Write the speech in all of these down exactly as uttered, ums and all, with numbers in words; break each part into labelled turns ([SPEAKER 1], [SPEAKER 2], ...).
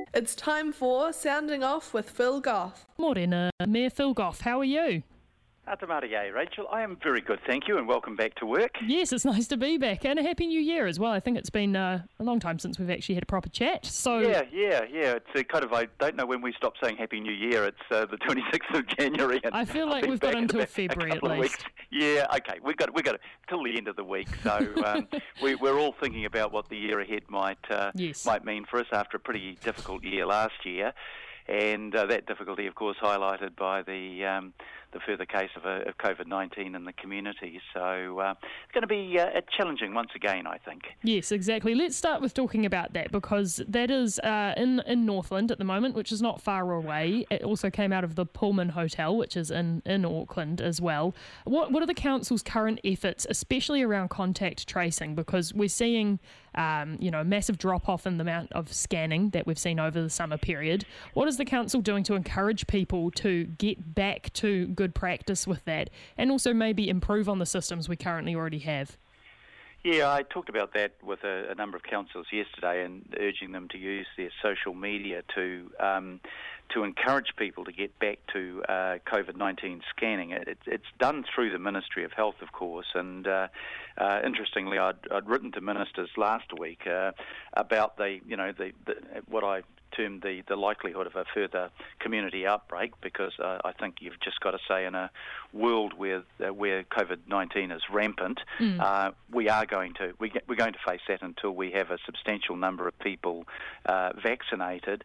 [SPEAKER 1] It's time for Sounding Off with Phil Goff.
[SPEAKER 2] Morena, Mayor Phil Goff, how are you?
[SPEAKER 3] Atamaria, Rachel. I am very good, thank you, and welcome back to work.
[SPEAKER 2] Yes, it's nice to be back, and a Happy New Year as well. I think it's been uh, a long time since we've actually had a proper chat. So
[SPEAKER 3] Yeah, yeah, yeah. It's a kind of, I don't know when we stop saying Happy New Year. It's uh, the twenty-sixth of January. And
[SPEAKER 2] I feel like we've got until February at least.
[SPEAKER 3] Weeks. Yeah, okay, we've got, we've got till the end of the week. So um, we, we're all thinking about what the year ahead might, uh,
[SPEAKER 2] yes.
[SPEAKER 3] might mean for us after a pretty difficult year last year. And uh, that difficulty, of course, highlighted by the um, the further case of, uh, of COVID nineteen in the community. So uh, it's going to be uh, challenging once again, I think.
[SPEAKER 2] Yes, exactly. Let's start with talking about that, because that is uh, in, in Northland at the moment, which is not far away. It also came out of the Pullman Hotel, which is in, in Auckland as well. What, what are the council's current efforts, especially around contact tracing? Because we're seeing um, you know, a massive drop-off in the amount of scanning that we've seen over the summer period. What is the council doing to encourage people to get back to good practice with that, and also maybe improve on the systems we currently already have?
[SPEAKER 3] Yeah, I talked about that with a, a number of councillors yesterday, and urging them to use their social media to um, to encourage people to get back to uh, COVID nineteen scanning. It, it's done through the Ministry of Health, of course, and uh, uh, interestingly, I'd, I'd written to ministers last week uh, about the, you know, the, the what I termed the, the likelihood of a further community outbreak, because uh, I think you've just got to say, in a world where uh, where COVID nineteen is rampant, mm. uh, we are going to we get, we're going to face that until we have a substantial number of people uh, vaccinated.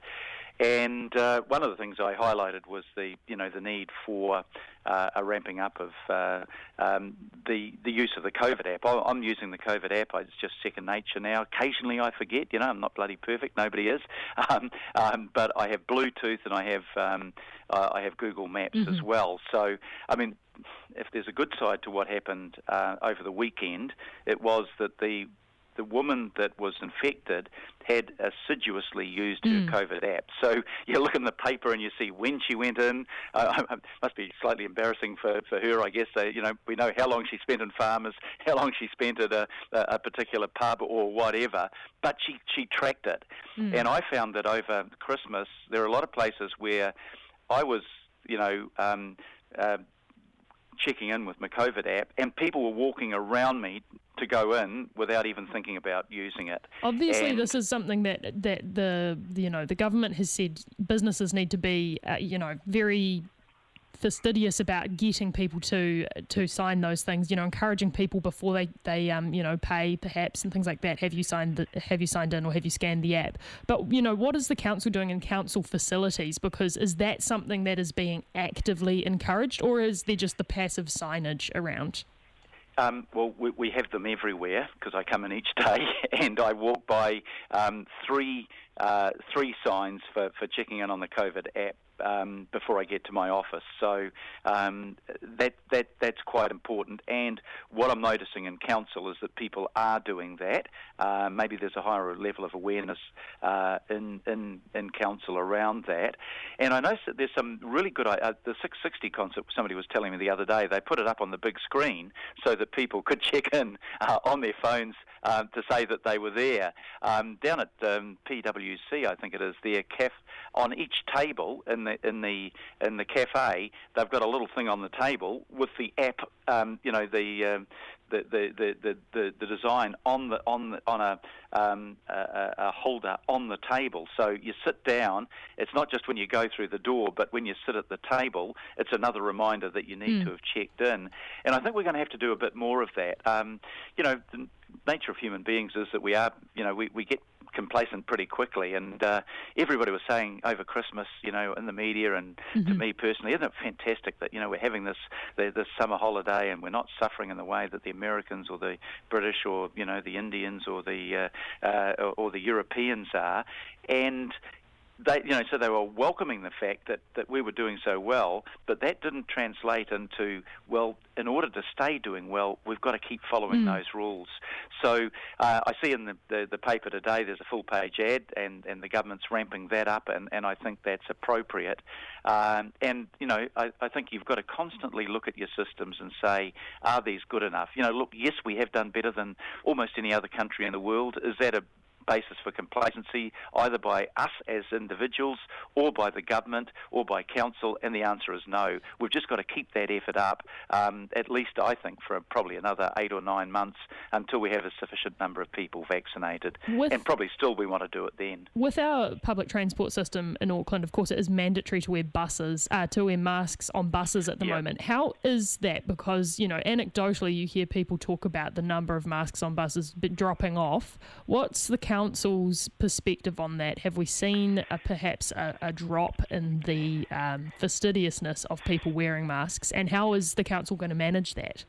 [SPEAKER 3] And uh, one of the things I highlighted was the, you know, the need for uh, a ramping up of uh, um, the the use of the COVID app. I'm using the COVID app. It's just second nature now. Occasionally I forget. You know, I'm not bloody perfect. Nobody is. Um, um, but I have Bluetooth and I have um, uh, I have Google Maps mm-hmm. as well. So I mean, if there's a good side to what happened uh, over the weekend, it was that the the woman that was infected had assiduously used mm. her COVID app. So you look in the paper and you see when she went in. Uh, it must be slightly embarrassing for, for her, I guess. Uh, you know, we know how long she spent in Farmers, how long she spent at a, a particular pub or whatever, but she, she tracked it. Mm. And I found that over Christmas, there are a lot of places where I was, you know, um, uh, checking in with my COVID app, and people were walking around me to go in without even thinking about using it.
[SPEAKER 2] Obviously,
[SPEAKER 3] and
[SPEAKER 2] this is something that that the you know the government has said businesses need to be uh, you know very fastidious about getting people to to sign those things. You know, encouraging people before they they um you know pay perhaps and things like that. Have you signed the, have you signed in or have you scanned the app? But you know, what is the council doing in council facilities? Because is that something that is being actively encouraged, or is there just the passive signage around?
[SPEAKER 3] Um, well, we, we have them everywhere, because I come in each day and I walk by um, three uh, three signs for, for checking in on the COVID app um, before I get to my office. So um, that that that's quite important. And what I'm noticing in council is that people are doing that. Uh, maybe there's a higher level of awareness uh, in, in in council around that. And I noticed that there's some really good. Uh, the six sixty concert. Somebody was telling me the other day. They put it up on the big screen so that people could check in uh, on their phones uh, to say that they were there. Um, down at um, P W C, I think it is, their caf on each table in the in the in the cafe, they've got a little thing on the table with the app. Um, you know the. Um, The, the, the, the, the design on the on the, on a, um, a a holder on the table. So you sit down. It's not just when you go through the door, but when you sit at the table, it's another reminder that you need mm. to have checked in. And I think we're going to have to do a bit more of that. Um, you know, the nature of human beings is that we are, you know, we, we get complacent pretty quickly, and uh, everybody was saying over Christmas, you know, in the media and mm-hmm. to me personally, isn't it fantastic that, you know, we're having this the, this summer holiday and we're not suffering in the way that the Americans or the British or, you know, the Indians or the uh, uh, or, or the Europeans are, and they, you know, so they were welcoming the fact that, that we were doing so well, but that didn't translate into, well, in order to stay doing well, we've got to keep following mm. those rules. So uh, I see in the, the, the paper today there's a full-page ad, and, and the government's ramping that up, and, and I think that's appropriate. Um, and, you know, I, I think you've got to constantly look at your systems and say, are these good enough? You know, look, yes, we have done better than almost any other country in the world. Is that a basis for complacency, either by us as individuals or by the government or by council, and the answer is no. We've just got to keep that effort up, um, at least I think for probably another eight or nine months until we have a sufficient number of people vaccinated,
[SPEAKER 2] With,
[SPEAKER 3] and probably still we want to do it then.
[SPEAKER 2] With our public transport system in Auckland, of course, it is mandatory to wear buses, uh, to wear masks on buses at the
[SPEAKER 3] Yeah.
[SPEAKER 2] moment. How is that? Because, you know, anecdotally you hear people talk about the number of masks on buses dropping off. What's the council's perspective on that? Have we seen a, perhaps a, a drop in the um, fastidiousness of people wearing masks, and how is the council going to manage that?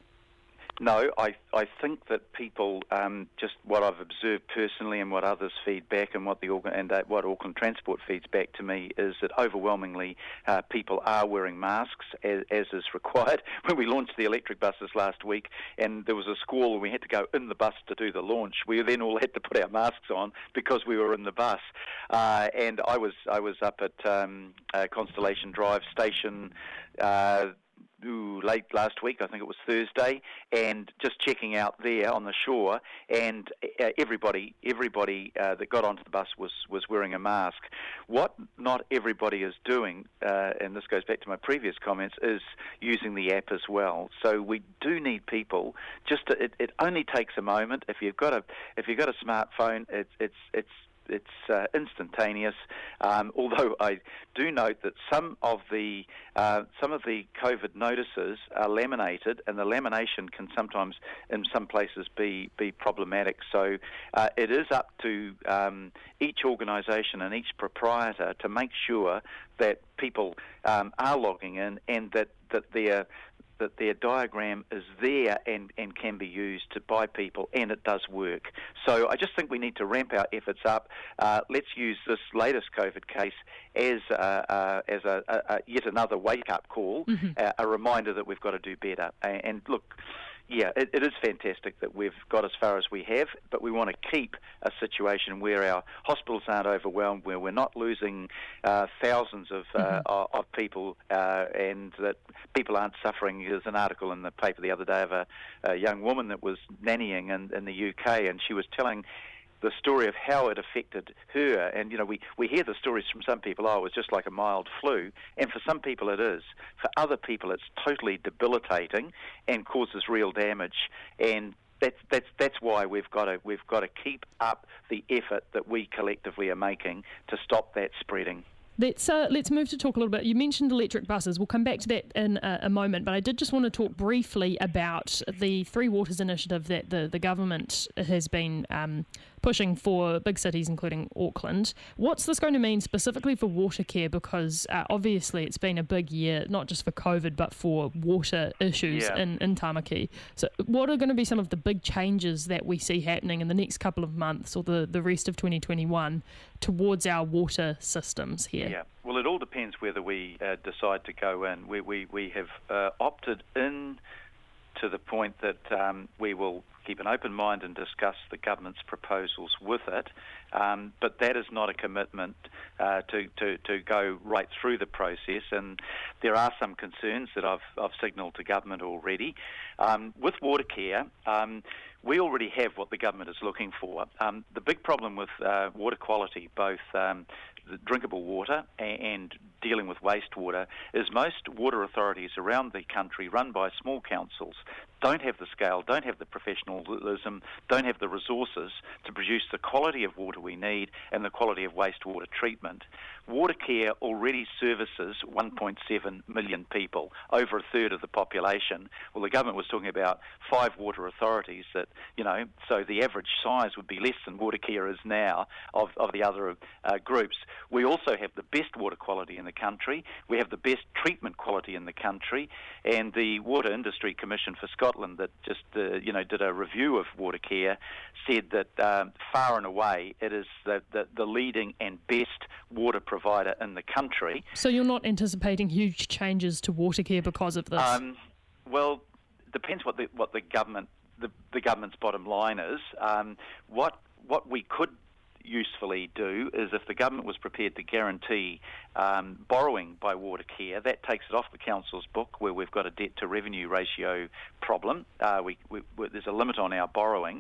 [SPEAKER 3] No, I I think that people, um, just what I've observed personally and what others feed back, and what the and uh, what Auckland Transport feeds back to me, is that overwhelmingly uh, people are wearing masks as, as is required. When we launched the electric buses last week, and there was a squall, and we had to go in the bus to do the launch, we then all had to put our masks on because we were in the bus. Uh, and I was I was up at um, uh, Constellation Drive Station. Uh, Ooh, late last week, I think it was Thursday, and just checking out there on the shore, and uh, everybody everybody uh, that got onto the bus was, was wearing a mask. What not everybody is doing, uh, and this goes back to my previous comments, is using the app as well. So we do need people. Just to, it, it only takes a moment. If you've got a if you've got a smartphone, it's it's it's It's uh, instantaneous. Um, although I do note that some of the uh, some of the COVID notices are laminated, and the lamination can sometimes, in some places, be be problematic. So uh, it is up to um, each organisation and each proprietor to make sure that people um, are logging in, and that that their that their diagram is there and, and can be used to, by people, and it does work. So I just think we need to ramp our efforts up. Uh, let's use this latest COVID case as uh, uh, as a, a, a yet another wake-up call, mm-hmm. uh, a reminder that we've got to do better. And, and look, yeah, it, it is fantastic that we've got as far as we have, but we want to keep a situation where our hospitals aren't overwhelmed, where we're not losing uh, thousands of, uh, mm-hmm. of people, uh, and that people aren't suffering. There's an article in the paper the other day of a, a young woman that was nannying in, in the U K, and she was telling the story of how it affected her. And, you know, we, we hear the stories from some people, oh, it was just like a mild flu. And for some people it is. For other people it's totally debilitating and causes real damage. And that's that's that's why we've got to we've got to keep up the effort that we collectively are making to stop that spreading.
[SPEAKER 2] Let's uh, let's move to talk a little bit. You mentioned electric buses. We'll come back to that in a, a moment, but I did just want to talk briefly about the Three Waters initiative that the, the government has been um, pushing for big cities, including Auckland. What's this going to mean specifically for water care? Because uh, obviously it's been a big year, not just for COVID, but for water issues
[SPEAKER 3] yeah.
[SPEAKER 2] in, in Tamaki. So what are going to be some of the big changes that we see happening in the next couple of months or the, the rest of twenty twenty-one towards our water systems here?
[SPEAKER 3] Yeah, well, it all depends whether we uh, decide to go in. We we, we have uh, opted in to the point that um, we will keep an open mind and discuss the government's proposals with it, um, but that is not a commitment uh, to, to, to go right through the process, and there are some concerns that I've, I've signalled to government already. Um, with water care, um, we already have what the government is looking for. Um, the big problem with uh, water quality, both um, the drinkable water and dealing with wastewater, is most water authorities around the country run by small councils don't have the scale, don't have the professionalism, don't have the resources to produce the quality of water we need and the quality of wastewater treatment. Water care already services one point seven million people, over a third of the population. Well, the government was talking about five water authorities that, you know, so the average size would be less than water care is now of, of the other uh, groups. We also have the best water quality in the country. We have the best treatment quality in the country. And the Water Industry Commission for Scotland that just, uh, you know, did a review of water care said that um, far and away it is the, the, the leading and best water provider in the country.
[SPEAKER 2] So you're not anticipating huge changes to water care because of this?
[SPEAKER 3] Um, well, depends what the what the government the, the government's bottom line is. Um, what what we could usefully do is if the government was prepared to guarantee um, borrowing by water care, that takes it off the council's book where we've got a debt to revenue ratio problem. Uh, we, we, we, there's a limit on our borrowing.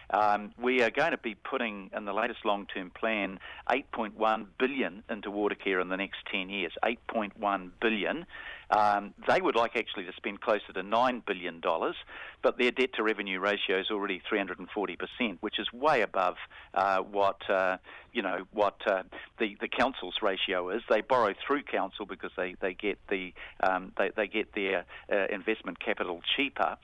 [SPEAKER 3] Um, we are going to be putting, in the latest long-term plan, eight point one billion dollars into water care in the next ten years. eight point one billion dollars. Um, they would like actually to spend closer to nine billion dollars, but their debt-to-revenue ratio is already three hundred forty percent, which is way above uh, what uh, you know what uh, the the council's ratio is. They borrow through council because they they get the um, they they get their uh, investment capital cheaper.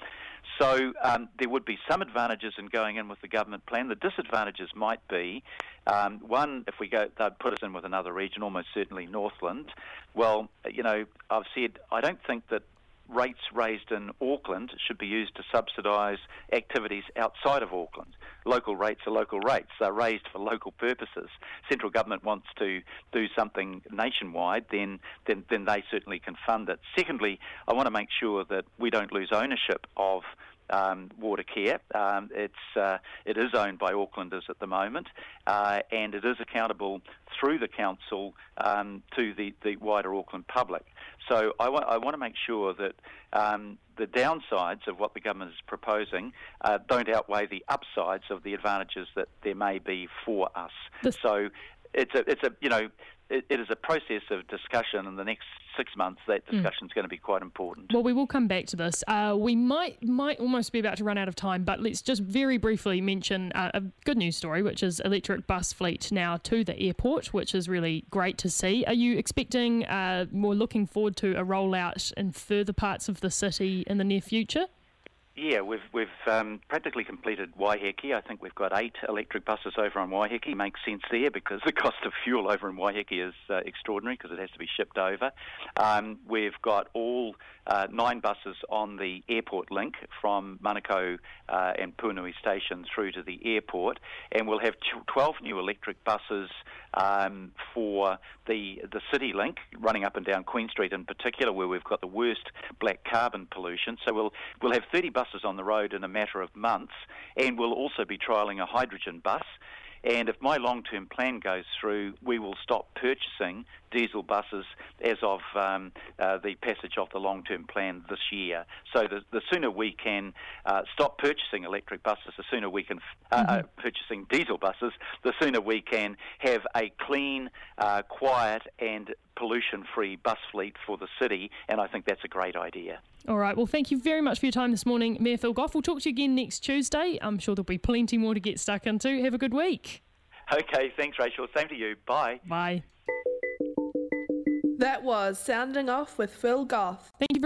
[SPEAKER 3] So um, there would be some advantages in going in with the government plan. The disadvantages might be, um, one, if we go, they'd put us in with another region, almost certainly Northland. Well, you know, I've said I don't think that rates raised in Auckland should be used to subsidise activities outside of Auckland. Local rates are local rates. They're raised for local purposes. Central government wants to do something nationwide, then, then, then they certainly can fund it. Secondly, I want to make sure that we don't lose ownership of Um, water care. Um, it's uh, it is owned by Aucklanders at the moment, uh, and it is accountable through the council um, to the, the wider Auckland public. So I, wa- I want to make sure that um, the downsides of what the government is proposing uh, don't outweigh the upsides of the advantages that there may be for us.
[SPEAKER 2] This-
[SPEAKER 3] so it's a it's a you know. It, it is a process of discussion. In the next six months, that discussion is mm. going to be quite important.
[SPEAKER 2] Well, we will come back to this. Uh, we might might almost be about to run out of time, but let's just very briefly mention uh, a good news story, which is electric bus fleet now to the airport, which is really great to see. Are you expecting, uh, more looking forward to a rollout in further parts of the city in the near future?
[SPEAKER 3] Yeah, we've we've um, practically completed Waiheke. I think we've got eight electric buses over on Waiheke. Makes sense there because the cost of fuel over in Waiheke is uh, extraordinary because it has to be shipped over. Um, we've got all uh, nine buses on the airport link from Manukau uh, and Puanui Station through to the airport, and we'll have twelve new electric buses um, for the the city link running up and down Queen Street in particular, where we've got the worst black carbon pollution. So we'll we'll have thirty buses on the road in a matter of months, and we'll also be trialling a hydrogen bus. And if my long-term plan goes through, we will stop purchasing diesel buses as of um, uh, the passage of the long-term plan this year. So the, the sooner we can uh, stop purchasing electric buses, the sooner we can uh, mm-hmm. uh, purchasing diesel buses, the sooner we can have a clean, uh, quiet and pollution-free bus fleet for the city, and I think that's a great idea.
[SPEAKER 2] All right, well, thank you very much for your time this morning, Mayor Phil Goff. We'll talk to you again next Tuesday. I'm sure there'll be plenty more to get stuck into. Have a good week.
[SPEAKER 3] Okay, thanks, Rachel. Same to you. Bye.
[SPEAKER 2] Bye.
[SPEAKER 1] That was Sounding Off with Phil Goff.
[SPEAKER 2] Thank you very